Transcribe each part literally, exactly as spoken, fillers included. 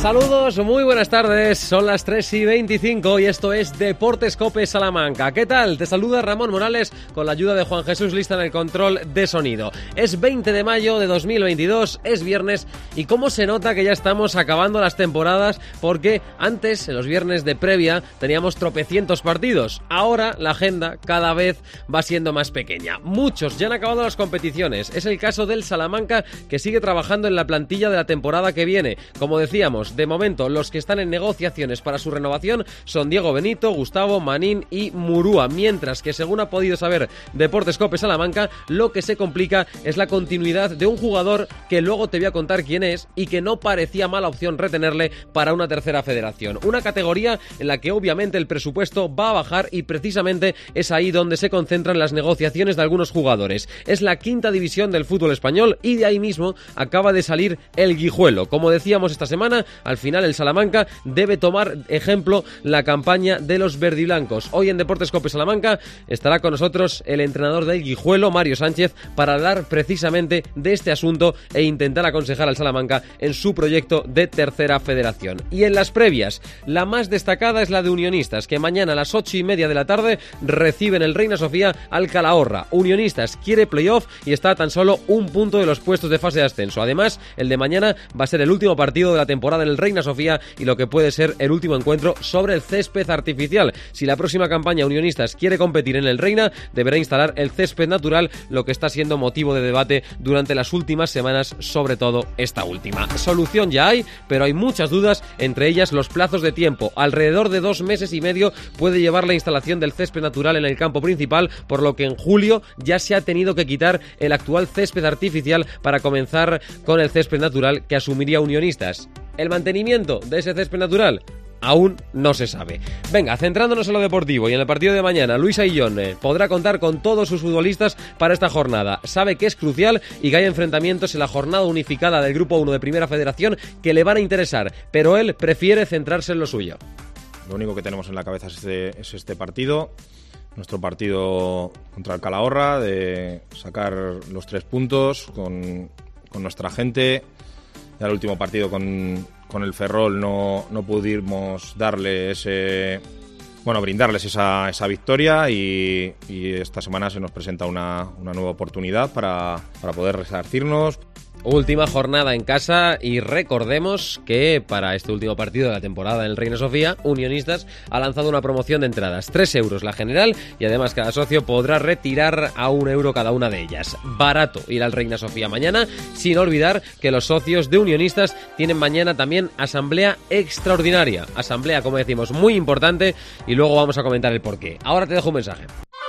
Saludos, muy buenas tardes, son las tres y veinticinco y esto es Deportes Cope Salamanca. ¿Qué tal? Te saluda Ramón Morales con la ayuda de Juan Jesús Lista en el control de sonido. Es veinte de mayo de dos mil veintidós, es viernes y cómo se nota que ya estamos acabando las temporadas, porque antes, en los viernes de previa, teníamos tropecientos partidos. Ahora la agenda cada vez va siendo más pequeña. Muchos ya han acabado las competiciones. Es el caso del Salamanca, que sigue trabajando en la plantilla de la temporada que viene. Como decíamos, de momento, los que están en negociaciones para su renovación son Diego Benito, Gustavo, Manín y Murúa, mientras que, según ha podido saber Deportes Cope Salamanca, lo que se complica es la continuidad de un jugador que luego te voy a contar quién es y que no parecía mala opción retenerle para una tercera federación. Una categoría en la que obviamente el presupuesto va a bajar y precisamente es ahí donde se concentran las negociaciones de algunos jugadores. Es la quinta división del fútbol español y de ahí mismo acaba de salir el Guijuelo. Como decíamos esta semana, al final el Salamanca debe tomar ejemplo la campaña de los verdiblancos. Hoy en Deportes Cope Salamanca estará con nosotros el entrenador del Guijuelo, Mario Sánchez, para hablar precisamente de este asunto e intentar aconsejar al Salamanca en su proyecto de tercera federación. Y en las previas, la más destacada es la de Unionistas, que mañana a las ocho y media de la tarde reciben el Reina Sofía al Calahorra. Unionistas quiere playoff y está a tan solo un punto de los puestos de fase de ascenso. Además, el de mañana va a ser el último partido de la temporada en el Reina Sofía y lo que puede ser el último encuentro sobre el césped artificial. Si la próxima campaña Unionistas quiere competir en el Reina, deberá instalar el césped natural, lo que está siendo motivo de debate durante las últimas semanas, sobre todo esta última. Solución ya hay, pero hay muchas dudas, entre ellas los plazos de tiempo. Alrededor de dos meses y medio puede llevar la instalación del césped natural en el campo principal, por lo que en julio ya se ha tenido que quitar el actual césped artificial para comenzar con el césped natural que asumiría Unionistas. ¿El mantenimiento de ese césped natural? Aún no se sabe. Venga, centrándonos en lo deportivo y en el partido de mañana, Luis Aillón podrá contar con todos sus futbolistas para esta jornada. Sabe que es crucial y que hay enfrentamientos en la jornada unificada del Grupo uno de Primera Federación que le van a interesar, pero él prefiere centrarse en lo suyo. Lo único que tenemos en la cabeza es este, es este partido, nuestro partido contra el Calahorra, de sacar los tres puntos con, con nuestra gente. Ya el último partido con, con el Ferrol no, no pudimos darle ese, bueno, brindarles esa, esa victoria y, y esta semana se nos presenta una, una nueva oportunidad para, para poder resarcirnos. Última jornada en casa y recordemos que para este último partido de la temporada en el Reina Sofía, Unionistas ha lanzado una promoción de entradas, tres euros la general, y además cada socio podrá retirar a un euro cada una de ellas. Barato ir al Reina Sofía mañana, sin olvidar que los socios de Unionistas tienen mañana también asamblea extraordinaria, asamblea, como decimos, muy importante, y luego vamos a comentar el porqué. Ahora te dejo un mensaje.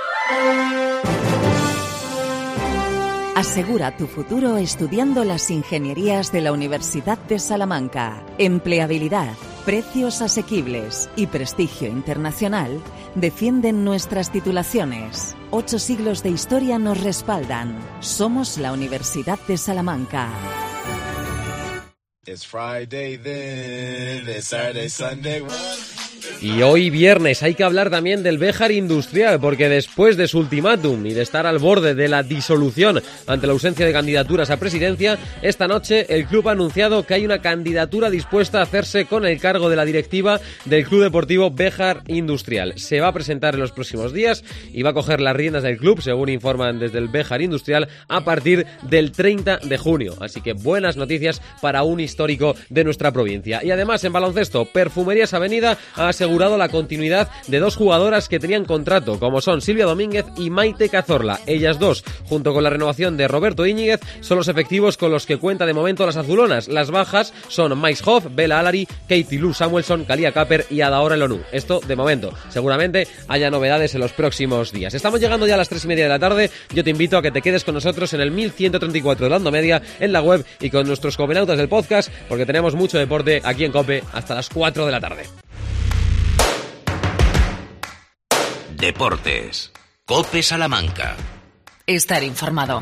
Asegura tu futuro estudiando las ingenierías de la Universidad de Salamanca. Empleabilidad, precios asequibles y prestigio internacional defienden nuestras titulaciones. Ocho siglos de historia nos respaldan. Somos la Universidad de Salamanca. It's Friday then, it's Saturday, Sunday. Y hoy viernes hay que hablar también del Béjar Industrial, porque después de su ultimátum y de estar al borde de la disolución ante la ausencia de candidaturas a presidencia, esta noche el club ha anunciado que hay una candidatura dispuesta a hacerse con el cargo de la directiva del Club Deportivo Béjar Industrial. Se va a presentar en los próximos días y va a coger las riendas del club, según informan desde el Béjar Industrial, a partir del treinta de junio. Así que buenas noticias para un histórico de nuestra provincia. Y además, en baloncesto, Perfumerías Avenida ha asegurado la continuidad de dos jugadoras que tenían contrato, como son Silvia Domínguez y Maite Cazorla. Ellas dos, junto con la renovación de Roberto Íñiguez, son los efectivos con los que cuenta de momento las azulonas. Las bajas son Mais Hoff, Bela Alari, Katie Lou Samuelson, Kalia Kaper y Adaora Elonu. Esto de momento. Seguramente haya novedades en los próximos días. Estamos llegando ya a las tres y media de la tarde. Yo te invito a que te quedes con nosotros en el mil ciento treinta y cuatro de la Onda Media, en la web y con nuestros copenautas del podcast, porque tenemos mucho deporte aquí en COPE hasta las cuatro de la tarde. Deportes. COPE Salamanca. Estar informado.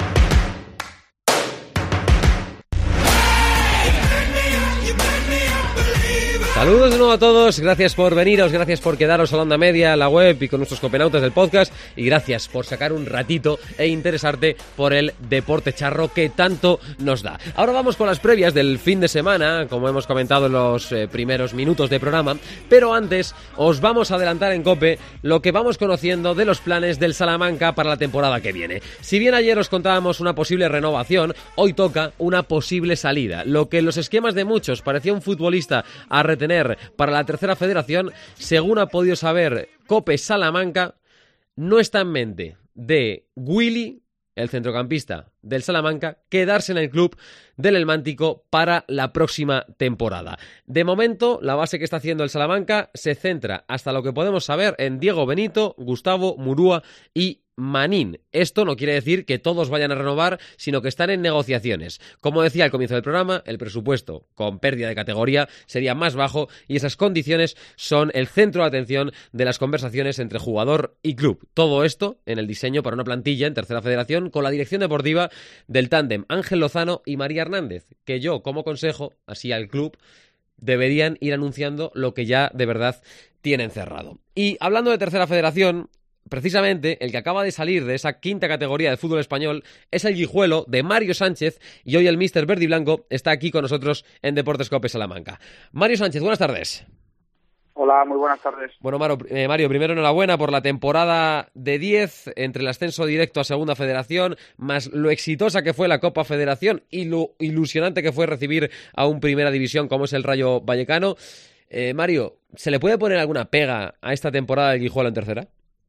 Saludos de nuevo a todos, gracias por veniros, gracias por quedaros a la onda media, a la web y con nuestros copenautas del podcast, y gracias por sacar un ratito e interesarte por el deporte charro que tanto nos da. Ahora vamos con las previas del fin de semana, como hemos comentado en los eh, primeros minutos de programa, pero antes os vamos a adelantar en COPE lo que vamos conociendo de los planes del Salamanca para la temporada que viene. Si bien ayer os contábamos una posible renovación, hoy toca una posible salida. Lo que en los esquemas de muchos parecía un futbolista a retener para la tercera federación, según ha podido saber COPE Salamanca, no está en mente de Willy, el centrocampista del Salamanca, quedarse en el club del Helmántico para la próxima temporada. De momento, la base que está haciendo el Salamanca se centra, hasta lo que podemos saber, en Diego Benito, Gustavo Murúa y Manín. Esto no quiere decir que todos vayan a renovar, sino que están en negociaciones. Como decía al comienzo del programa, el presupuesto con pérdida de categoría sería más bajo y esas condiciones son el centro de atención de las conversaciones entre jugador y club. Todo esto en el diseño para una plantilla en tercera federación con la dirección deportiva del tándem Ángel Lozano y María Hernández, que yo, como consejo, así al club, deberían ir anunciando lo que ya de verdad tienen cerrado. Y hablando de tercera federación, precisamente el que acaba de salir de esa quinta categoría del fútbol español es el Guijuelo de Mario Sánchez, y hoy el míster verde y blanco está aquí con nosotros en Deportes COPE Salamanca. Mario Sánchez, buenas tardes. Hola, muy buenas tardes. Bueno, Mario, eh, Mario, primero enhorabuena por la temporada de diez, entre el ascenso directo a Segunda Federación, más lo exitosa que fue la Copa Federación y lo ilusionante que fue recibir a un Primera División como es el Rayo Vallecano. Eh, Mario, ¿se le puede poner alguna pega a esta temporada del Guijuelo en tercera?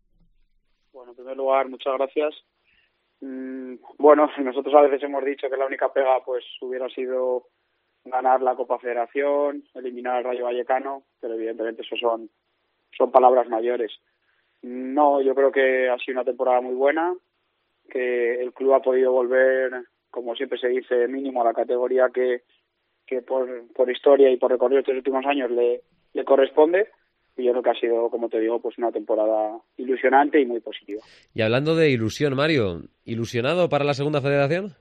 Bueno, en primer lugar, muchas gracias. Mm, bueno, nosotros a veces hemos dicho que la única pega pues hubiera sido ganar la Copa Federación, eliminar al Rayo Vallecano, pero evidentemente eso son, son palabras mayores. No, yo creo que ha sido una temporada muy buena, que el club ha podido volver, como siempre se dice, mínimo a la categoría que, que por, por historia y por recorrido de estos últimos años le, le corresponde. Y yo creo que ha sido, como te digo, pues una temporada ilusionante y muy positiva. Y hablando de ilusión, Mario, ¿ilusionado para la Segunda Federación?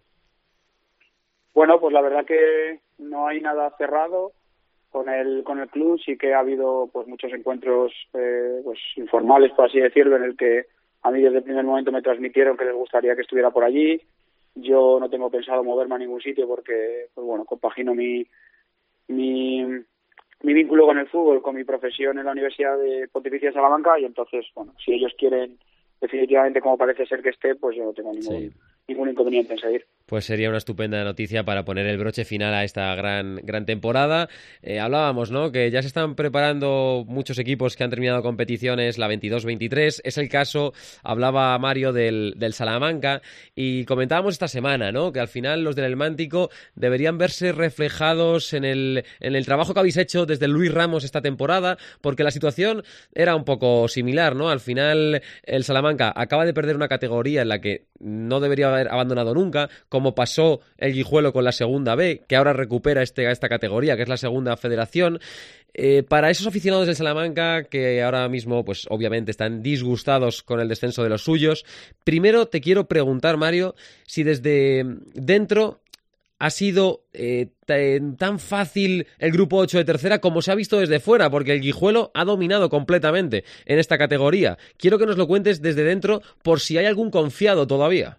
Bueno, pues la verdad que no hay nada cerrado con el con el club. Sí que ha habido pues muchos encuentros eh, pues informales, por así decirlo, en el que a mí desde el primer momento me transmitieron que les gustaría que estuviera por allí. Yo no tengo pensado moverme a ningún sitio porque, pues bueno, compagino mi mi mi vínculo con el fútbol, con mi profesión en la Universidad de Pontificia de Salamanca, y entonces, bueno, si ellos quieren definitivamente como parece ser que esté, pues yo no tengo ningún, sí. ningún inconveniente en seguir. Pues sería una estupenda noticia para poner el broche final a esta gran gran temporada. Eh, hablábamos, ¿no?, que ya se están preparando muchos equipos que han terminado competiciones la veintidós veintitrés. Es el caso, hablaba Mario, del, del Salamanca, y comentábamos esta semana, ¿no?, que al final los del Helmántico deberían verse reflejados en el, en el trabajo que habéis hecho desde Luis Ramos esta temporada, porque la situación era un poco similar, ¿no? Al final el Salamanca acaba de perder una categoría en la que no debería haber abandonado nunca, como pasó el Guijuelo con la Segunda B, que ahora recupera este, esta categoría, que es la Segunda Federación. Eh, para esos aficionados del Salamanca, que ahora mismo, pues obviamente están disgustados con el descenso de los suyos, primero te quiero preguntar, Mario, si desde dentro ha sido eh, tan fácil el grupo ocho de tercera como se ha visto desde fuera, porque el Guijuelo ha dominado completamente en esta categoría. Quiero que nos lo cuentes desde dentro por si hay algún confiado todavía.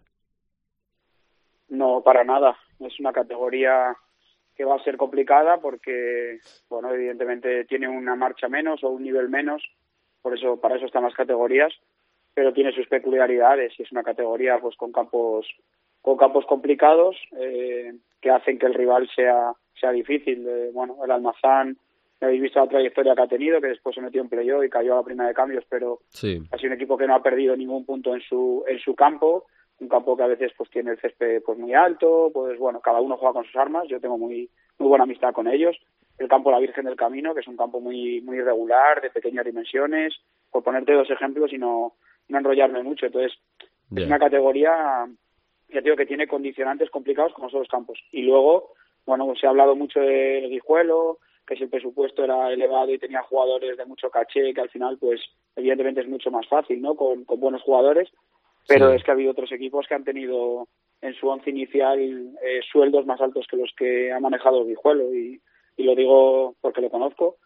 No, para nada. Es una categoría que va a ser complicada porque, bueno, evidentemente tiene una marcha menos o un nivel menos, por eso para eso están las categorías, pero tiene sus peculiaridades y es una categoría pues con campos con campos complicados eh, que hacen que el rival sea sea difícil. Eh, bueno, el Almazán, habéis visto la trayectoria que ha tenido, que después se metió en playoff y cayó a la primera de cambios, pero sí, ha sido un equipo que no ha perdido ningún punto en su en su campo. Un campo que a veces pues tiene el césped pues muy alto, pues bueno, cada uno juega con sus armas. Yo tengo muy muy buena amistad con ellos. El campo La Virgen del Camino, que es un campo muy muy irregular, de pequeñas dimensiones, por ponerte dos ejemplos y no, no enrollarme mucho. Entonces, yeah. Es una categoría, ya digo, que tiene condicionantes complicados como son los campos. Y luego, bueno, pues se ha hablado mucho del Guijuelo, que si el presupuesto era elevado y tenía jugadores de mucho caché, que al final, pues, evidentemente es mucho más fácil, ¿no?, con, con buenos jugadores. Pero sí, es que ha habido otros equipos que han tenido en su once inicial eh, sueldos más altos que los que ha manejado el Guijuelo, y, y lo digo porque lo conozco.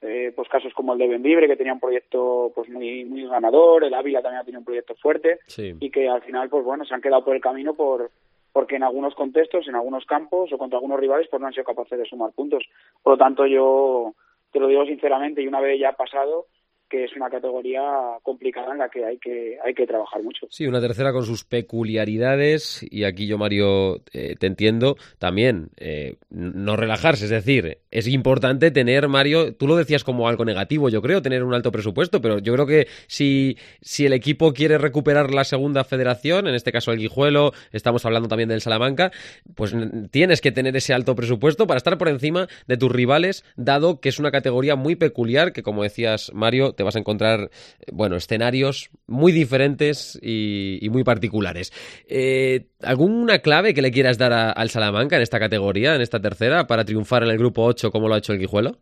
eh, pues casos como el de Bembibre, que tenía un proyecto pues muy muy ganador, el Ávila también tiene un proyecto fuerte, sí. y que al final pues bueno se han quedado por el camino por porque en algunos contextos, en algunos campos o contra algunos rivales pues no han sido capaces de sumar puntos. Por lo tanto, yo te lo digo sinceramente, y una vez ya pasado, que es una categoría complicada en la que hay que hay que trabajar mucho. Sí, una tercera con sus peculiaridades, y aquí yo, Mario, eh, te entiendo también, eh, no relajarse, es decir, es importante tener, Mario, tú lo decías como algo negativo, yo creo, tener un alto presupuesto, pero yo creo que si, si el equipo quiere recuperar la segunda federación, en este caso el Guijuelo, estamos hablando también del Salamanca, pues tienes que tener ese alto presupuesto para estar por encima de tus rivales, dado que es una categoría muy peculiar, que como decías, Mario, te vas a encontrar, bueno, escenarios muy diferentes y, y muy particulares. Eh, ¿Alguna clave que le quieras dar a, al Salamanca en esta categoría, en esta tercera, para triunfar en el grupo ocho como lo ha hecho el Guijuelo?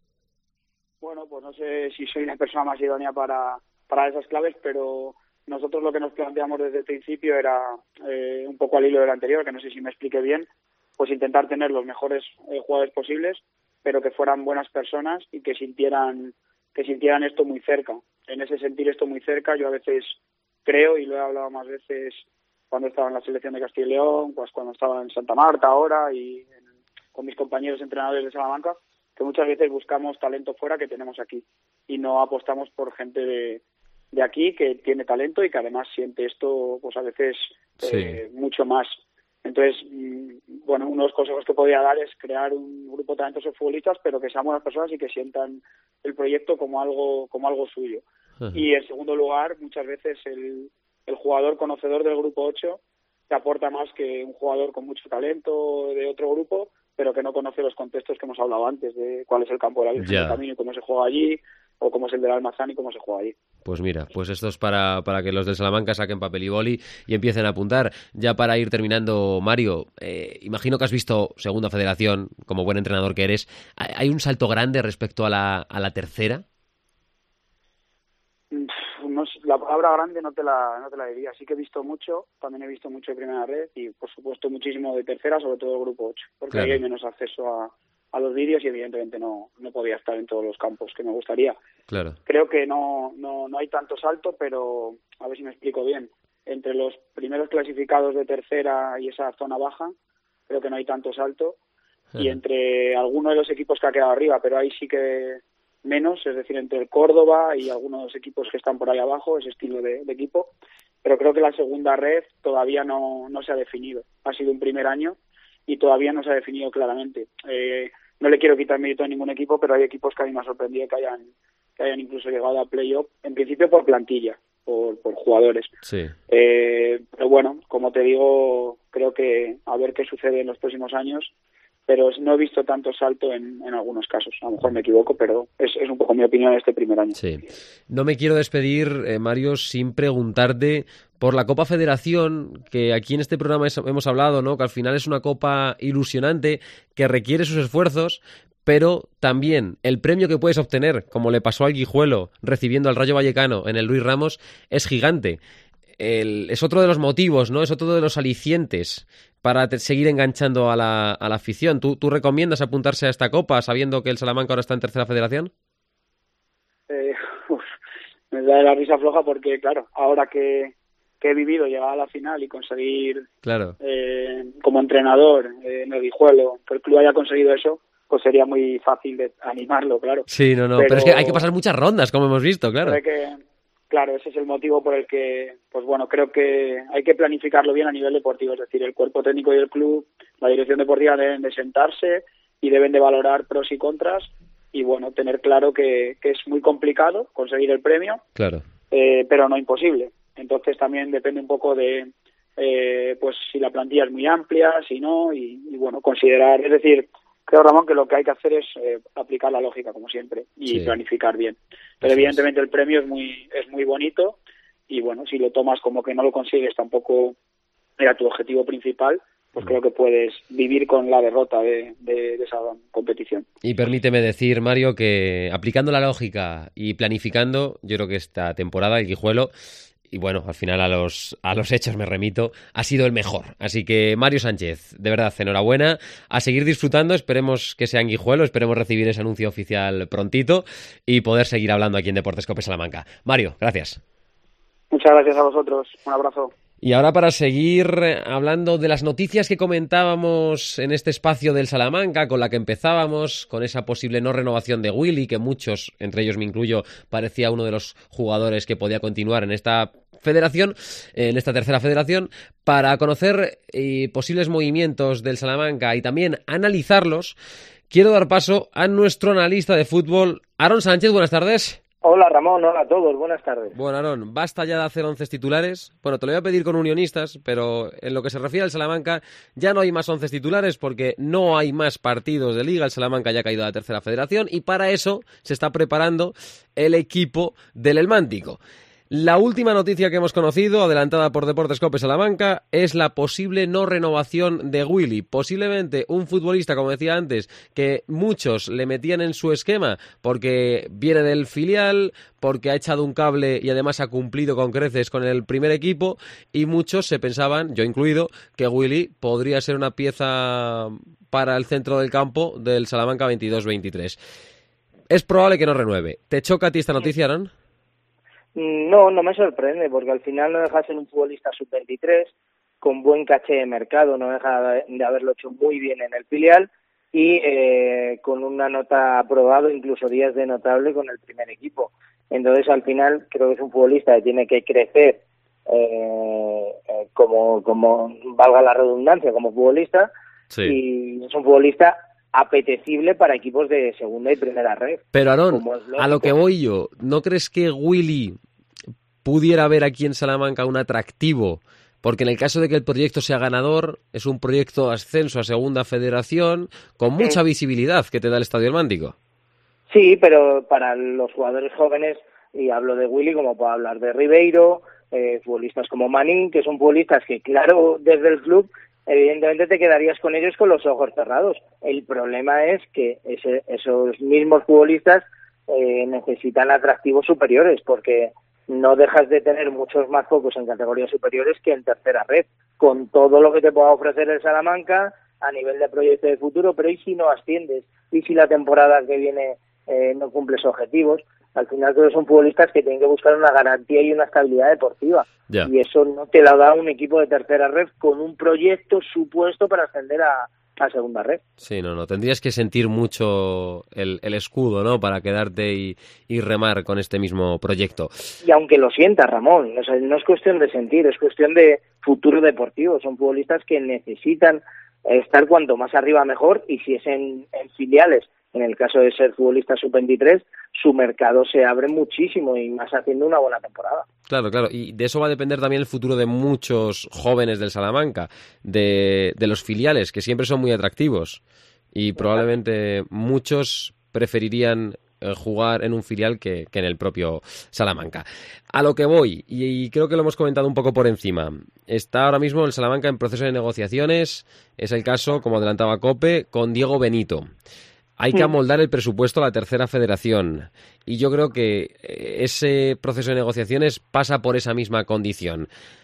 Bueno, pues no sé si soy la persona más idónea para, para esas claves, pero nosotros lo que nos planteamos desde el principio era eh, un poco al hilo del anterior, que no sé si me expliqué bien, pues intentar tener los mejores eh, jugadores posibles, pero que fueran buenas personas y que sintieran que sintieran esto muy cerca. En ese sentir esto muy cerca, yo a veces creo, y lo he hablado más veces cuando estaba en la selección de Castilla y León, pues cuando estaba en Santa Marta ahora y en, con mis compañeros entrenadores de Salamanca, que muchas veces buscamos talento fuera que tenemos aquí y no apostamos por gente de, de aquí que tiene talento y que además siente esto pues a veces sí. eh, mucho más. Entonces, bueno, uno de los consejos que podría dar es crear un grupo de talentosos futbolistas, pero que sean buenas personas y que sientan el proyecto como algo como algo suyo. Uh-huh. Y en segundo lugar, muchas veces el, el jugador conocedor del grupo ocho te aporta más que un jugador con mucho talento de otro grupo, pero que no conoce los contextos que hemos hablado antes, de cuál es el campo de la Virgen del Camino y cómo se juega allí, o cómo es el del Almazán y cómo se juega allí. Pues mira, pues esto es para, para que los del Salamanca saquen papel y boli y empiecen a apuntar. Ya para ir terminando, Mario, eh, imagino que has visto Segunda Federación, como buen entrenador que eres. ¿Hay un salto grande respecto a la, a la tercera? No, la palabra grande no te la no te la diría. Sí que he visto mucho, también he visto mucho de primera red y por supuesto muchísimo de tercera, sobre todo el grupo ocho, porque claro, ahí hay menos acceso a, a los vídeos y evidentemente no no podía estar en todos los campos que me gustaría. Claro. Creo que no no no hay tanto salto, pero a ver si me explico bien. Entre los primeros clasificados de tercera y esa zona baja, creo que no hay tanto salto. Uh-huh. Y entre algunos de los equipos que ha quedado arriba, pero ahí sí que menos, es decir, entre el Córdoba y algunos equipos que están por ahí abajo, ese estilo de, de equipo, pero creo que la segunda red todavía no, no se ha definido. Ha sido un primer año y todavía no se ha definido claramente. Eh, no le quiero quitar mérito a ningún equipo, pero hay equipos que a mí me ha sorprendido que hayan, que hayan incluso llegado a playoff, en principio por plantilla, por, por jugadores. Sí. Eh, pero bueno, como te digo, creo que a ver qué sucede en los próximos años, pero no he visto tanto salto en, en algunos casos. A lo mejor me equivoco, pero es, es un poco mi opinión de este primer año. Sí. No me quiero despedir, eh, Mario, sin preguntarte por la Copa Federación, que aquí en este programa es, hemos hablado, ¿no? Que al final es una copa ilusionante, que requiere sus esfuerzos, pero también el premio que puedes obtener, como le pasó al Guijuelo recibiendo al Rayo Vallecano en el Luis Ramos, es gigante. El, es otro de los motivos, ¿no? Es otro de los alicientes para te, seguir enganchando a la, a la afición. ¿Tú, ¿Tú recomiendas apuntarse a esta copa sabiendo que el Salamanca ahora está en tercera federación? Eh, uf, me da la risa floja porque, claro, ahora que, que he vivido llegar a la final y conseguir, claro, eh, como entrenador eh, en el Guijuelo, que el club haya conseguido eso, pues sería muy fácil de animarlo, claro. Sí, no, no, pero, pero es que hay que pasar muchas rondas, como hemos visto, claro. Que, Claro, ese es el motivo por el que, pues bueno, creo que hay que planificarlo bien a nivel deportivo, es decir, el cuerpo técnico y el club, la dirección deportiva deben de sentarse y deben de valorar pros y contras y, bueno, tener claro que, que es muy complicado conseguir el premio, claro, eh, pero no imposible. Entonces también depende un poco de, eh, pues si la plantilla es muy amplia, si no, y, y bueno, considerar, es decir, creo, Ramón, que lo que hay que hacer es eh, aplicar la lógica, como siempre, y sí, planificar bien. Pero Eso evidentemente es. El premio es muy es muy bonito y, bueno, si lo tomas como que no lo consigues, tampoco era tu objetivo principal, pues mm. creo que puedes vivir con la derrota de, de, de esa competición. Y permíteme decir, Mario, que aplicando la lógica y planificando, yo creo que esta temporada el Guijuelo y bueno, al final a los, a los hechos me remito, ha sido el mejor. Así que Mario Sánchez, de verdad, enhorabuena, a seguir disfrutando, esperemos que sea en Guijuelo, esperemos recibir ese anuncio oficial prontito y poder seguir hablando aquí en Deportes Cope Salamanca. Mario, gracias. Muchas gracias a vosotros, un abrazo. Y ahora para seguir hablando de las noticias que comentábamos en este espacio del Salamanca, con la que empezábamos, con esa posible no renovación de Willy, que muchos, entre ellos me incluyo, parecía uno de los jugadores que podía continuar en esta federación, en esta tercera federación, para conocer eh, posibles movimientos del Salamanca y también analizarlos, quiero dar paso a nuestro analista de fútbol, Aaron Sánchez. Buenas tardes. Hola Ramón, hola a todos, buenas tardes. Bueno, Aarón, basta ya de hacer once titulares. Bueno, te lo voy a pedir con unionistas, pero en lo que se refiere al Salamanca ya no hay más once titulares porque no hay más partidos de liga. El Salamanca ya ha caído a la tercera federación y para eso se está preparando el equipo del Elmántico. La última noticia que hemos conocido, adelantada por Deportes Cope Salamanca, es la posible no renovación de Willy. Posiblemente un futbolista, como decía antes, que muchos le metían en su esquema porque viene del filial, porque ha echado un cable y además ha cumplido con creces con el primer equipo, y muchos se pensaban, yo incluido, que Willy podría ser una pieza para el centro del campo del Salamanca veintidós veintitrés. Es probable que no renueve. ¿Te choca a ti esta noticia, Aaron? No, no me sorprende, porque al final no deja de ser un futbolista sub veintitrés, con buen caché de mercado, no deja de haberlo hecho muy bien en el filial y eh, con una nota aprobado, incluso días de notable con el primer equipo. Entonces, al final, creo que es un futbolista que tiene que crecer, eh, eh, como, como valga la redundancia, como futbolista, sí. Y es un futbolista apetecible para equipos de segunda y primera red. Pero Aarón, a lo que voy yo, ¿no crees que Willy pudiera ver aquí en Salamanca un atractivo? Porque en el caso de que el proyecto sea ganador, es un proyecto de ascenso a segunda federación con mucha visibilidad que te da el Estadio Elmántico. Sí, pero para los jugadores jóvenes, y hablo de Willy como puedo hablar de Ribeiro, eh, futbolistas como Manín, que son futbolistas que, claro, desde el club evidentemente te quedarías con ellos con los ojos cerrados. El problema es que ese, esos mismos futbolistas eh, necesitan atractivos superiores, porque no dejas de tener muchos más focos en categorías superiores que en tercera red, con todo lo que te pueda ofrecer el Salamanca a nivel de proyecto de futuro. Pero ¿y si no asciendes? ¿Y si la temporada que viene eh, no cumples objetivos? Al final todos son futbolistas que tienen que buscar una garantía y una estabilidad deportiva. Yeah. Y eso no te lo da un equipo de tercera red con un proyecto supuesto para ascender a, a segunda red. Sí, no, no. Tendrías que sentir mucho el, el escudo, ¿no? Para quedarte y, y remar con este mismo proyecto. Y aunque lo sientas, Ramón, o sea, no es cuestión de sentir, es cuestión de futuro deportivo. Son futbolistas que necesitan estar cuanto más arriba mejor, y si es en, en filiales, en el caso de ser futbolista sub veintitrés, su mercado se abre muchísimo y más haciendo una buena temporada. Claro, claro, y de eso va a depender también el futuro de muchos jóvenes del Salamanca, de, de los filiales, que siempre son muy atractivos, y probablemente muchos preferirían eh, jugar en un filial que, que en el propio Salamanca. A lo que voy, y, y creo que lo hemos comentado un poco por encima, está ahora mismo el Salamanca en proceso de negociaciones, es el caso, como adelantaba Cope, con Diego Benito. Hay que amoldar el presupuesto a la tercera federación, y yo creo que ese proceso de negociaciones pasa por esa misma condición.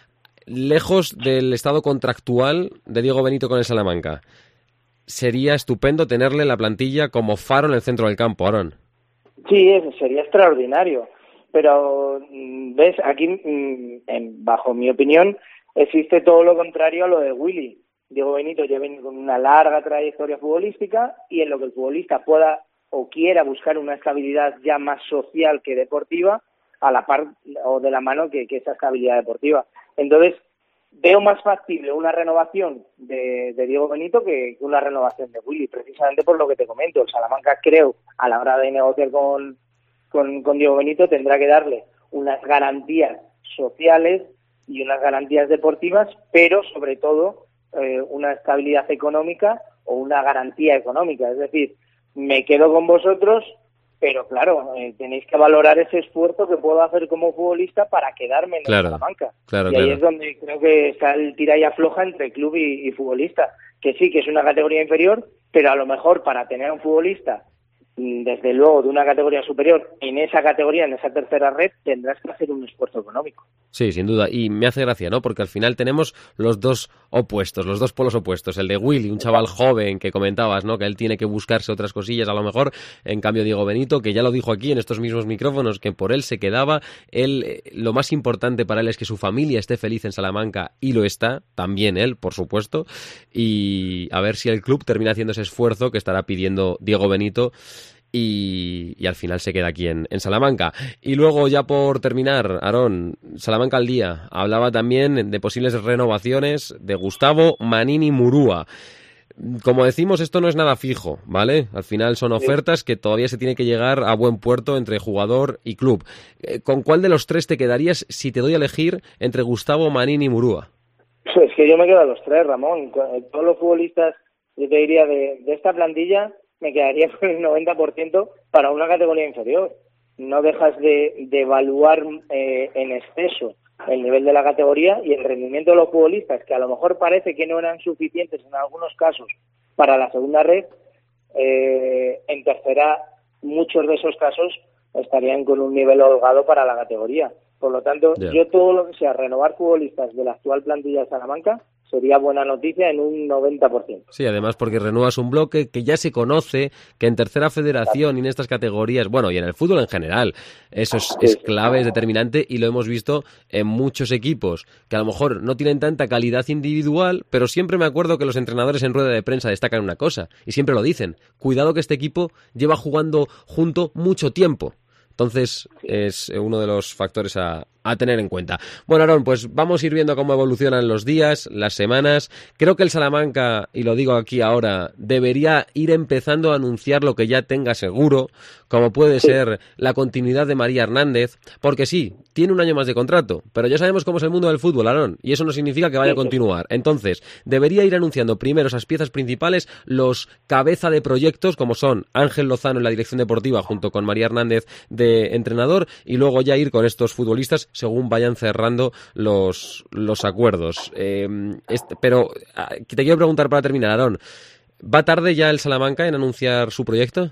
Lejos del estado contractual de Diego Benito con el Salamanca, sería estupendo tenerle en la plantilla como faro en el centro del campo, Aaron. Sí, eso sería extraordinario, pero ves, aquí, en, bajo mi opinión, existe todo lo contrario a lo de Willy. Diego Benito ya viene con una larga trayectoria futbolística, y en lo que el futbolista pueda o quiera buscar una estabilidad ya más social que deportiva, a la par o de la mano que, que esa estabilidad deportiva. Entonces, veo más factible una renovación de, de Diego Benito que una renovación de Willy, precisamente por lo que te comento. El Salamanca, creo, a la hora de negociar con, con, con Diego Benito, tendrá que darle unas garantías sociales y unas garantías deportivas, pero sobre todo Eh, una estabilidad económica o una garantía económica. Es decir, me quedo con vosotros, pero claro, eh, tenéis que valorar ese esfuerzo que puedo hacer como futbolista para quedarme en claro, el Salamanca. Claro, y ahí claro. es donde creo que está el tira y afloja entre club y, y futbolista, que sí, que es una categoría inferior, pero a lo mejor para tener un futbolista desde luego de una categoría superior, en esa categoría, en esa tercera red, tendrás que hacer un esfuerzo económico. Sí, sin duda, y me hace gracia, ¿no? Porque al final tenemos los dos opuestos, los dos polos opuestos, el de Willy, un chaval joven que comentabas, ¿no? Que él tiene que buscarse otras cosillas a lo mejor, en cambio Diego Benito, que ya lo dijo aquí en estos mismos micrófonos, que por él se quedaba, él, lo más importante para él es que su familia esté feliz en Salamanca, y lo está, también él, por supuesto, y a ver si el club termina haciendo ese esfuerzo que estará pidiendo Diego Benito, Y, y al final se queda aquí en, en Salamanca. Y luego, ya por terminar, Aarón, Salamanca al día, hablaba también de posibles renovaciones de Gustavo Manini Murúa. Como decimos, esto no es nada fijo, ¿vale? Al final son ofertas que todavía se tiene que llegar a buen puerto entre jugador y club. ¿Con cuál de los tres te quedarías si te doy a elegir entre Gustavo Manini y Murúa? Es que yo me quedo a los tres, Ramón. Todos los futbolistas, yo te diría, de, de esta plantilla, me quedaría con el noventa por ciento para una categoría inferior. No dejas de, de evaluar eh, en exceso el nivel de la categoría y el rendimiento de los futbolistas, que a lo mejor parece que no eran suficientes en algunos casos para la segunda red. Eh, en tercera, muchos de esos casos estarían con un nivel holgado para la categoría. Por lo tanto, yeah. yo todo lo que sea renovar futbolistas de la actual plantilla de Salamanca sería buena noticia en un noventa por ciento. Sí, además porque renuevas un bloque que ya se conoce, que en tercera federación claro. y en estas categorías, bueno, y en el fútbol en general, eso es, es clave, es determinante, y lo hemos visto en muchos equipos que a lo mejor no tienen tanta calidad individual, pero siempre me acuerdo que los entrenadores en rueda de prensa destacan una cosa, y siempre lo dicen: cuidado que este equipo lleva jugando junto mucho tiempo. Entonces, es uno de los factores a, a tener en cuenta. Bueno, Aarón, pues vamos a ir viendo cómo evolucionan los días, las semanas. Creo que el Salamanca, y lo digo aquí ahora, debería ir empezando a anunciar lo que ya tenga seguro, como puede ser la continuidad de María Hernández, porque sí, tiene un año más de contrato, pero ya sabemos cómo es el mundo del fútbol, Aarón, y eso no significa que vaya a continuar. Entonces, debería ir anunciando primero esas piezas principales, los cabeza de proyectos, como son Ángel Lozano en la dirección deportiva, junto con María Hernández de entrenador, y luego ya ir con estos futbolistas según vayan cerrando los, los acuerdos. Eh, este, pero te quiero preguntar para terminar, Aarón, ¿va tarde ya el Salamanca en anunciar su proyecto?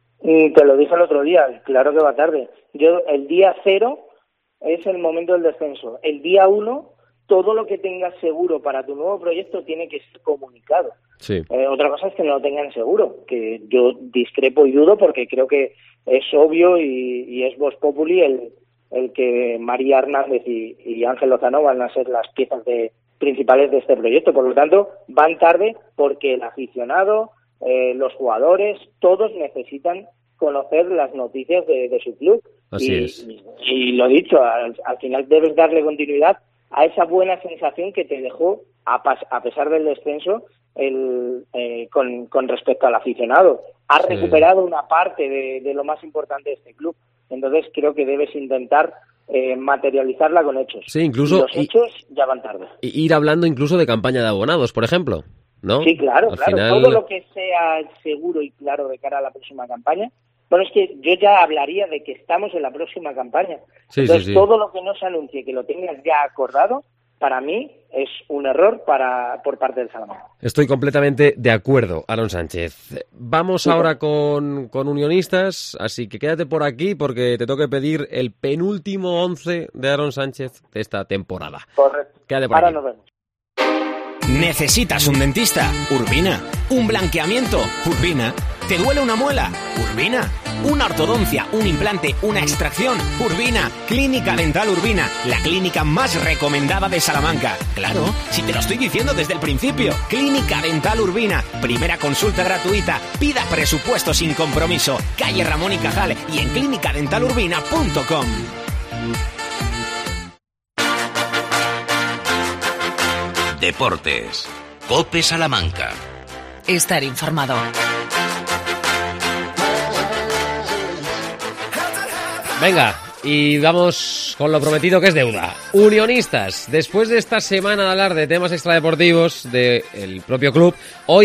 Y te lo dije el otro día, claro que va tarde. Yo el día cero es el momento del descenso. El día uno, todo lo que tengas seguro para tu nuevo proyecto tiene que ser comunicado. Sí. Eh, otra cosa es que no lo tengan seguro, que yo discrepo y dudo porque creo que es obvio y, y es vox populi el, el que María Hernández y, y Ángel Lozano van a ser las piezas de, principales de este proyecto. Por lo tanto, van tarde porque el aficionado, eh, los jugadores, todos necesitan conocer las noticias de, de su club. Así y, es. Y, y lo dicho, al, al final debes darle continuidad a esa buena sensación que te dejó, a, pas, a pesar del descenso, el, eh, con, con respecto al aficionado. Has sí. recuperado una parte de, de lo más importante de este club. Entonces creo que debes intentar eh, materializarla con hechos. Sí, incluso. Y los y, hechos ya van tarde. Y ir hablando incluso de campaña de abonados, por ejemplo, ¿no? Sí, claro, Al claro. final... Todo lo que sea seguro y claro de cara a la próxima campaña. Bueno, es que yo ya hablaría de que estamos en la próxima campaña. Sí, Entonces, sí, sí. todo lo que no se anuncie, que lo tengas ya acordado, para mí es un error para por parte del Salamanca. Aestoy completamente de acuerdo, Aarón Sánchez. Vamos sí, ahora con, con Unionistas, así que quédate por aquí porque te tengo que pedir el penúltimo once de Aarón Sánchez de esta temporada. Correcto. Quédate por ahora aquí. Nos vemos. ¿Necesitas un dentista? Urbina. ¿Un blanqueamiento? Urbina. ¿Te duele una muela? Urbina. ¿Una ortodoncia, un implante, una extracción? Urbina. Clínica Dental Urbina, la clínica más recomendada de Salamanca. Claro, si te lo estoy diciendo desde el principio. Clínica Dental Urbina, primera consulta gratuita. Pida presupuesto sin compromiso. Calle Ramón y Cajal y en clínica dental urbina punto com. Deportes. COPE Salamanca. Estar informado. Venga, y vamos con lo prometido que es deuda. Unionistas, después de esta semana de hablar de temas extradeportivos del propio club, hoy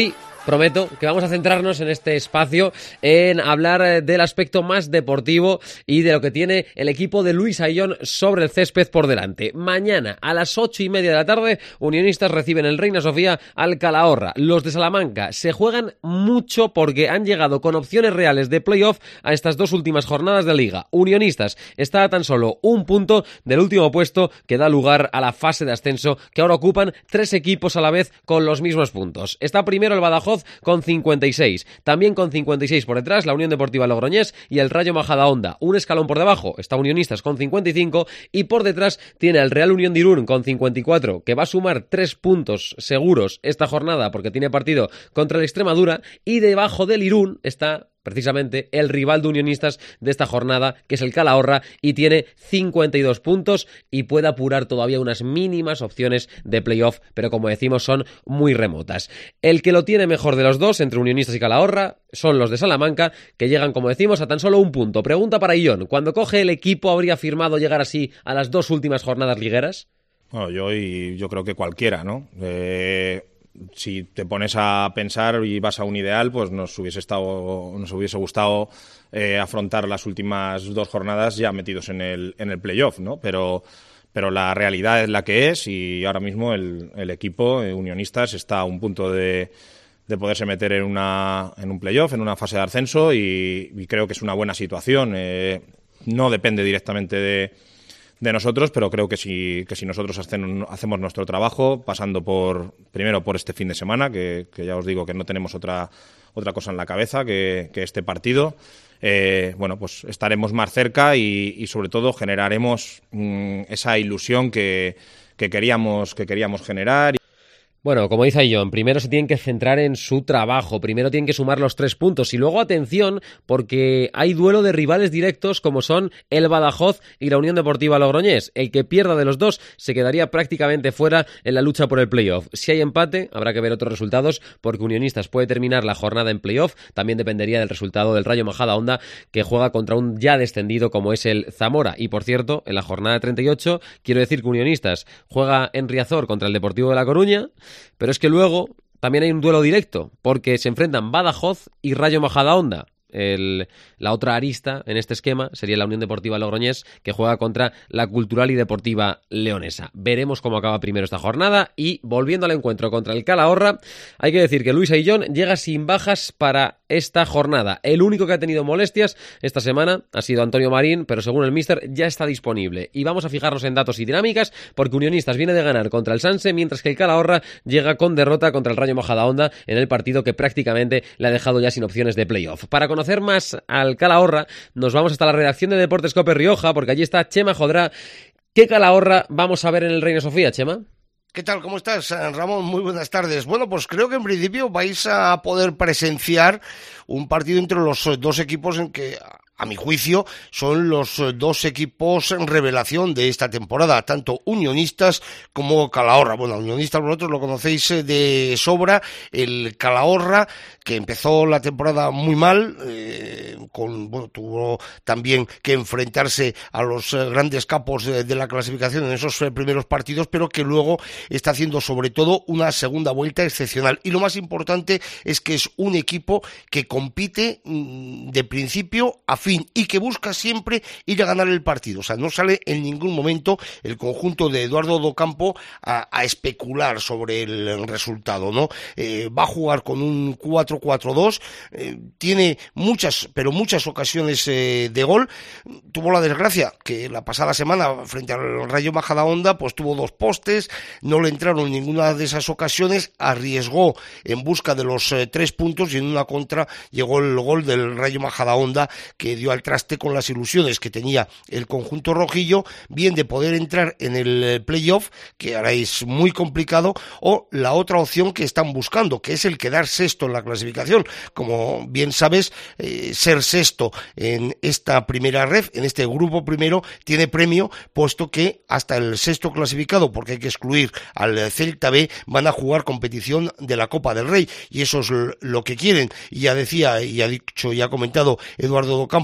Prometo que vamos a centrarnos en este espacio en hablar del aspecto más deportivo y de lo que tiene el equipo de Luis Ayllón sobre el césped por delante. Mañana a las ocho y media de la tarde, Unionistas reciben el Reina Sofía al Calahorra. Los de Salamanca se juegan mucho porque han llegado con opciones reales de playoff a estas dos últimas jornadas de Liga. Unionistas está a tan solo un punto del último puesto que da lugar a la fase de ascenso, que ahora ocupan tres equipos a la vez con los mismos puntos. Está primero el Badajoz con cincuenta y seis. También con cincuenta y seis por detrás la Unión Deportiva Logroñés y el Rayo Majadahonda. Un escalón por debajo está Unionistas con cincuenta y cinco y por detrás tiene el Real Unión de Irún con cincuenta y cuatro, que va a sumar tres puntos seguros esta jornada porque tiene partido contra el Extremadura, y debajo del Irún está precisamente el rival de Unionistas de esta jornada, que es el Calahorra, y tiene cincuenta y dos puntos y puede apurar todavía unas mínimas opciones de playoff, pero como decimos son muy remotas. El que lo tiene mejor de los dos, entre Unionistas y Calahorra, son los de Salamanca, que llegan, como decimos, a tan solo un punto. Pregunta para Ayllón: ¿cuando coge el equipo habría firmado llegar así a las dos últimas jornadas ligueras? Bueno, yo y yo creo que cualquiera, ¿no? Eh... Si te pones a pensar y vas a un ideal, pues nos hubiese estado, nos hubiese gustado eh, afrontar las últimas dos jornadas ya metidos en el en el playoff, ¿no? Pero pero la realidad es la que es, y ahora mismo el, el equipo eh, Unionistas está a un punto de, de poderse meter en una en un playoff, en una fase de ascenso, y, y creo que es una buena situación. Eh, no depende directamente de de nosotros, pero creo que si, que si nosotros hacemos nuestro trabajo, pasando por primero por este fin de semana, que, que ya os digo que no tenemos otra otra cosa en la cabeza que, que este partido, eh, bueno, pues estaremos más cerca y, y sobre todo generaremos mmm, esa ilusión que, que queríamos que queríamos generar. Bueno, como dice Ayllón, primero se tienen que centrar en su trabajo, primero tienen que sumar los tres puntos y luego atención, porque hay duelo de rivales directos como son el Badajoz y la Unión Deportiva Logroñés. El que pierda de los dos se quedaría prácticamente fuera en la lucha por el playoff. Si hay empate, habrá que ver otros resultados, porque Unionistas puede terminar la jornada en playoff. También dependería del resultado del Rayo Majadahonda, que juega contra un ya descendido como es el Zamora. Y por cierto, en la jornada treinta y ocho, quiero decir que Unionistas juega en Riazor contra el Deportivo de La Coruña, pero es que luego también hay un duelo directo, porque se enfrentan Badajoz y Rayo Majadahonda. El, la otra arista en este esquema sería la Unión Deportiva Logroñés, que juega contra la Cultural y Deportiva Leonesa. Veremos cómo acaba primero esta jornada. Y volviendo al encuentro contra el Calahorra, hay que decir que Luis Ayllón llega sin bajas para esta jornada. El único que ha tenido molestias esta semana ha sido Antonio Marín, pero según el míster ya está disponible. Y vamos a fijarnos en datos y dinámicas, porque Unionistas viene de ganar contra el Sanse, mientras que el Calahorra llega con derrota contra el Rayo Majadahonda en el partido que prácticamente le ha dejado ya sin opciones de playoff. Para conocer más al Calahorra, nos vamos hasta la redacción de Deportes Cope Rioja, porque allí está Chema Jodrá. ¿Qué Calahorra vamos a ver en el Reina Sofía, Chema? ¿Qué tal? ¿Cómo estás, Ramón? Muy buenas tardes. Bueno, pues creo que en principio vais a poder presenciar un partido entre los dos equipos en que, a mi juicio, son los dos equipos en revelación de esta temporada, tanto Unionistas como Calahorra. Bueno, Unionistas vosotros lo conocéis de sobra, el Calahorra, que empezó la temporada muy mal, eh, con bueno, tuvo también que enfrentarse a los grandes capos de, de la clasificación en esos primeros partidos, pero que luego está haciendo sobre todo una segunda vuelta excepcional. Y lo más importante es que es un equipo que compite mmm, de principio a fin y que busca siempre ir a ganar el partido. O sea, no sale en ningún momento el conjunto de Eduardo Docampo a, a especular sobre el resultado, ¿no? Eh, va a jugar con un cuatro cuatro dos, eh, tiene muchas, pero muchas ocasiones eh, de gol. Tuvo la desgracia que la pasada semana frente al Rayo Majadahonda pues tuvo dos postes, no le entraron ninguna de esas ocasiones, arriesgó en busca de los eh, tres puntos y en una contra llegó el gol del Rayo Majadahonda, que dio al traste con las ilusiones que tenía el conjunto rojillo, bien de poder entrar en el playoff, que ahora es muy complicado, o la otra opción que están buscando, que es el quedar sexto en la clasificación. Como bien sabes, eh, ser sexto en esta primera ref, en este grupo primero, tiene premio, puesto que hasta el sexto clasificado, porque hay que excluir al Celta B, van a jugar competición de la Copa del Rey, y eso es lo que quieren. Y ya decía, y ha dicho y ha comentado Eduardo Docampo,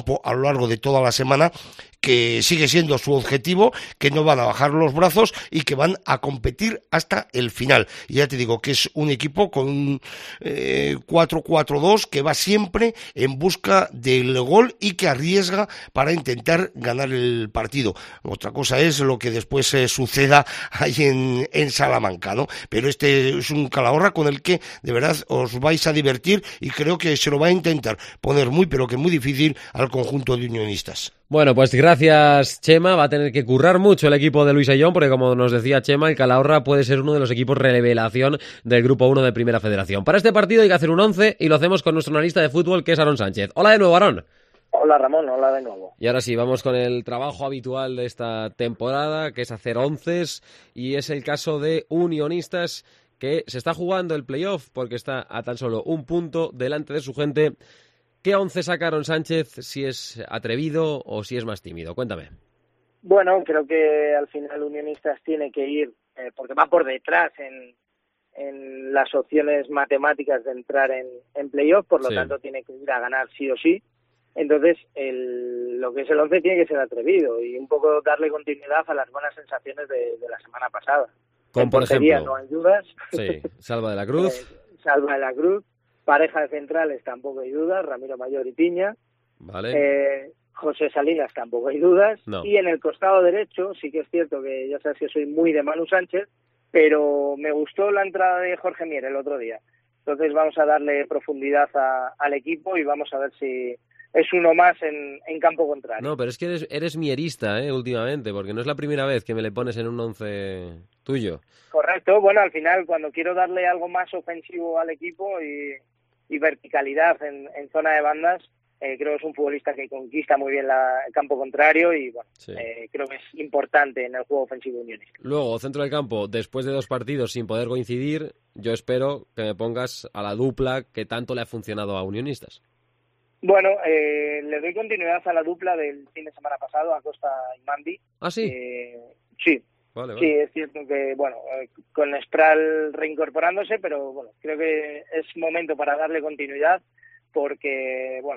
campo a lo largo de toda la semana, que sigue siendo su objetivo, que no van a bajar los brazos y que van a competir hasta el final. Y ya te digo que es un equipo con un eh, cuatro cuatro dos que va siempre en busca del gol y que arriesga para intentar ganar el partido. Otra cosa es lo que después eh, suceda ahí en, en Salamanca, ¿no? Pero este es un Calahorra con el que de verdad os vais a divertir y creo que se lo va a intentar poner muy pero que muy difícil al conjunto de unionistas. Bueno, pues gracias, Chema. Va a tener que currar mucho el equipo de Luis Ayllón, porque como nos decía Chema, el Calahorra puede ser uno de los equipos revelación del Grupo uno de Primera Federación. Para este partido hay que hacer un once y lo hacemos con nuestro analista de fútbol, que es Aarón Sánchez. Hola de nuevo, Aarón. Hola, Ramón. Hola de nuevo. Y ahora sí, vamos con el trabajo habitual de esta temporada, que es hacer onces, y es el caso de Unionistas, que se está jugando el playoff porque está a tan solo un punto delante de su gente. ¿Qué once saca Aarón Sánchez, si es atrevido o si es más tímido? Cuéntame. Bueno, creo que al final Unionistas tiene que ir, eh, porque va por detrás en, en las opciones matemáticas de entrar en, en playoff, por lo sí. tanto tiene que ir a ganar sí o sí. Entonces, el, lo que es el once tiene que ser atrevido y un poco darle continuidad a las buenas sensaciones de, de la semana pasada. Como por ejemplo, no hay dudas. Sí, Salva de la Cruz. eh, Salva de la Cruz. Pareja de centrales tampoco hay dudas, Ramiro Mayor y Piña. Vale. Eh, José Salinas tampoco hay dudas. No. Y en el costado derecho sí que es cierto que ya sabes que soy muy de Manu Sánchez, pero me gustó la entrada de Jorge Mier el otro día. Entonces vamos a darle profundidad a, al equipo y vamos a ver si es uno más en, en campo contrario. No, pero es que eres, eres mierista, ¿eh? Últimamente, porque no es la primera vez que me le pones en un once tuyo. Correcto. Bueno, al final cuando quiero darle algo más ofensivo al equipo y... y verticalidad en, en zona de bandas, eh, creo que es un futbolista que conquista muy bien la, el campo contrario y bueno, sí. eh, creo que es importante en el juego ofensivo unionista. Luego, centro del campo, después de dos partidos sin poder coincidir, yo espero que me pongas a la dupla que tanto le ha funcionado a Unionistas. Bueno, eh, le doy continuidad a la dupla del fin de semana pasado, Acosta y Mandi. ¿Ah, sí? Eh, sí. Vale, vale. Sí, es cierto que, bueno, eh, con Spral reincorporándose, pero bueno, creo que es momento para darle continuidad porque, bueno,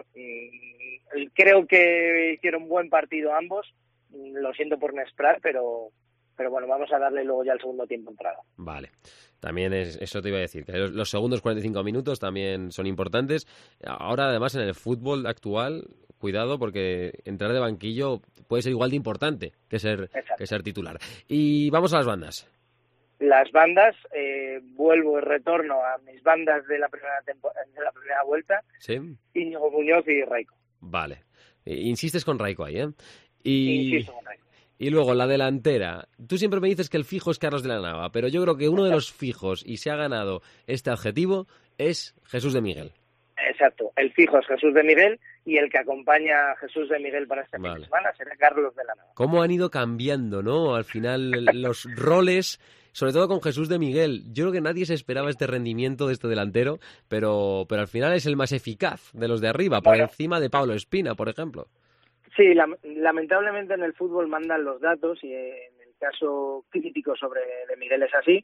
mm, creo que hicieron buen partido ambos. Lo siento por Spral, pero, pero bueno, vamos a darle luego ya el segundo tiempo entrada. Vale. También es, eso te iba a decir, que los, los segundos cuarenta y cinco minutos también son importantes. Ahora, además, en el fútbol actual, cuidado, porque entrar de banquillo puede ser igual de importante que ser, que ser titular. Y vamos a las bandas. Las bandas, eh, vuelvo y retorno a mis bandas de la primera tempo- de la primera vuelta. Sí. Íñigo Muñoz y Raico. Vale. Eh, insistes con Raico ahí, ¿eh? Y... Insisto con Raico. Y luego, la delantera. Tú siempre me dices que el fijo es Carlos de la Nava, pero yo creo que uno de los fijos, y se ha ganado este adjetivo, es Jesús de Miguel. Exacto. El fijo es Jesús de Miguel y el que acompaña a Jesús de Miguel para este vale. fin de semana será Carlos de la Nava. ¿Cómo han ido cambiando, no? Al final, los roles, sobre todo con Jesús de Miguel. Yo creo que nadie se esperaba este rendimiento de este delantero, pero, pero al final es el más eficaz de los de arriba, por bueno. encima de Pablo Espina, por ejemplo. Sí, lamentablemente en el fútbol mandan los datos y en el caso crítico sobre de Miguel es así,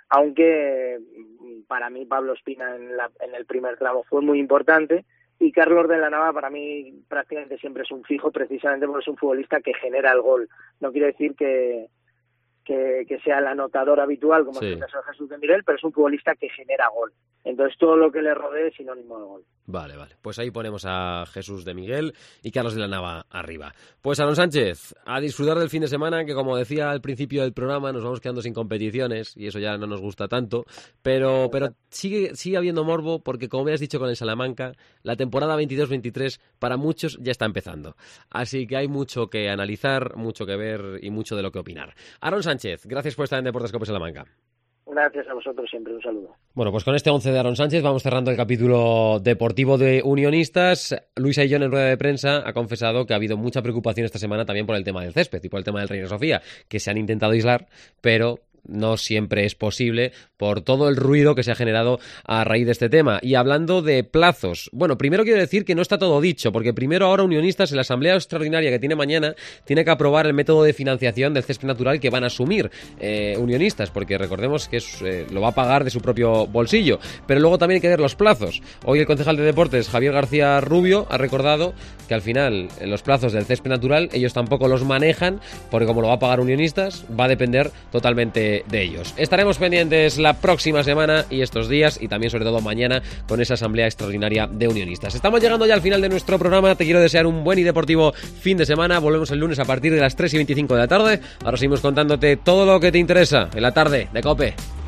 aunque para mí Pablo Espina en, la, en el primer tramo fue muy importante y Carlos de la Nava para mí prácticamente siempre es un fijo precisamente porque es un futbolista que genera el gol. No quiere decir que, que, que sea el anotador habitual como sí. es el caso de Jesús de Miguel, pero es un futbolista que genera gol. Entonces todo lo que le rodee es sinónimo de gol. Vale, vale. Pues ahí ponemos a Jesús de Miguel y Carlos de la Nava arriba. Pues Aarón Sánchez, a disfrutar del fin de semana, que como decía al principio del programa, nos vamos quedando sin competiciones y eso ya no nos gusta tanto, pero, pero sigue, sigue habiendo morbo porque, como me has dicho con el Salamanca, la temporada veintidós veintitrés para muchos ya está empezando. Así que hay mucho que analizar, mucho que ver y mucho de lo que opinar. Aarón Sánchez, gracias por estar en Deportes Cope Salamanca. Gracias a vosotros siempre, un saludo. Bueno, pues con este once de Aarón Sánchez vamos cerrando el capítulo deportivo de Unionistas. Luis Ayllón en rueda de prensa ha confesado que ha habido mucha preocupación esta semana también por el tema del césped y por el tema del Reina Sofía, que se han intentado aislar, pero no siempre es posible por todo el ruido que se ha generado a raíz de este tema. Y hablando de plazos, bueno, primero quiero decir que no está todo dicho, porque primero ahora Unionistas en la asamblea extraordinaria que tiene mañana tiene que aprobar el método de financiación del césped natural que van a asumir eh, Unionistas, porque recordemos que es, eh, lo va a pagar de su propio bolsillo. Pero luego también hay que ver los plazos. Hoy el concejal de Deportes, Javier García Rubio, ha recordado que al final los plazos del césped natural ellos tampoco los manejan, porque como lo va a pagar Unionistas, va a depender totalmente de ellos. Estaremos pendientes la próxima semana y estos días, y también sobre todo mañana con esa asamblea extraordinaria de Unionistas. Estamos llegando ya al final de nuestro programa. Te quiero desear un buen y deportivo fin de semana. Volvemos el lunes a partir de las tres y veinticinco de la tarde. Ahora seguimos contándote todo lo que te interesa en la tarde de COPE.